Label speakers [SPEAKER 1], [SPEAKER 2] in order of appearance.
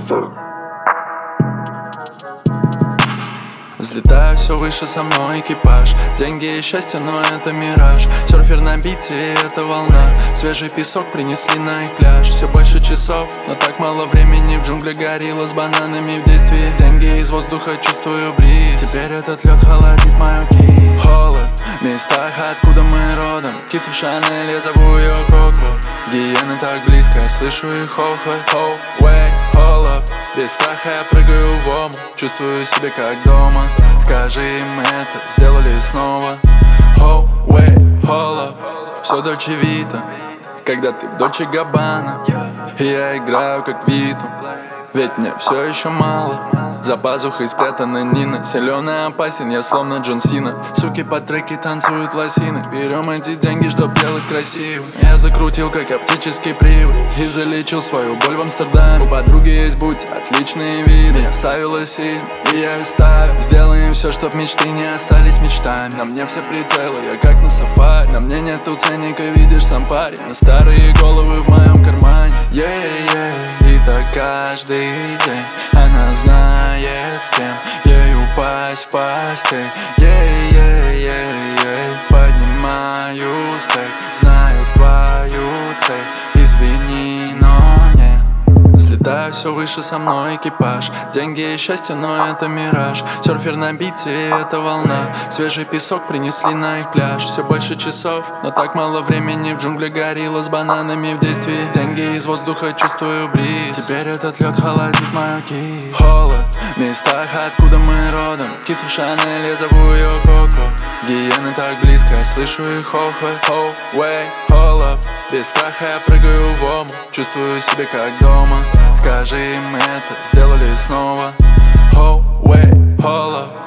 [SPEAKER 1] Взлетаю все выше, со мной экипаж. Деньги и счастье, но это мираж. Серфер на бите, это волна. Свежий песок принесли на их пляж. Все больше часов, но так мало времени. В джунглях горилла с бананами в действии. Деньги из воздуха, чувствую бриз. Теперь этот лед холодит мою кисть. Холод в местах, откуда мы родом. Киса в Шанель, я зову ее Коко. Гиены так близко, я слышу их хохот. Hold up. Без страха я прыгаю в омут. Чувствую себя как дома. Скажи им это, сделали снова. Hold up. Все Дольче Вита, когда ты в Дольче Габбана. И я играю как Виту, ведь мне все еще мало. За пазухой спрятана Нина. Силен и опасен, я словно Джон Сина. Суки по треке танцуют лосины. Берем эти деньги, чтоб делать красиво. Я закрутил как оптический привод и залечил свою боль в Амстердаме. У подруги есть будь, отличные виды. Меня вставила сильно, и я ее ставил. Сделаем все, чтоб мечты не остались мечтами. На мне все прицелы, я как на сафари. На мне нету ценника, видишь сам парень. Но старые головы в моем кармане. И так каждый день она знает, с кем ей упасть в постель. Поднимаю стек, знаю твою цель. Извини, но нет. Взлетаю все выше, со мной экипаж. Деньги и счастье, но это мираж. Серфер на бите, это волна. Свежий песок принесли на их пляж. Все больше часов, но так мало времени. В джунглях горилла с бананами в действии. Деньги из воздуха, чувствую бриз. Теперь этот лед холодит мою кисть. Холод в местах, откуда мы родом. Киса в Шанель, я зову ее Коко. Гиены так близко, я слышу их хохот. Hold up. Без страха я прыгаю в омут. Чувствую себя как дома. Скажи им это, сделали снова. Hold up.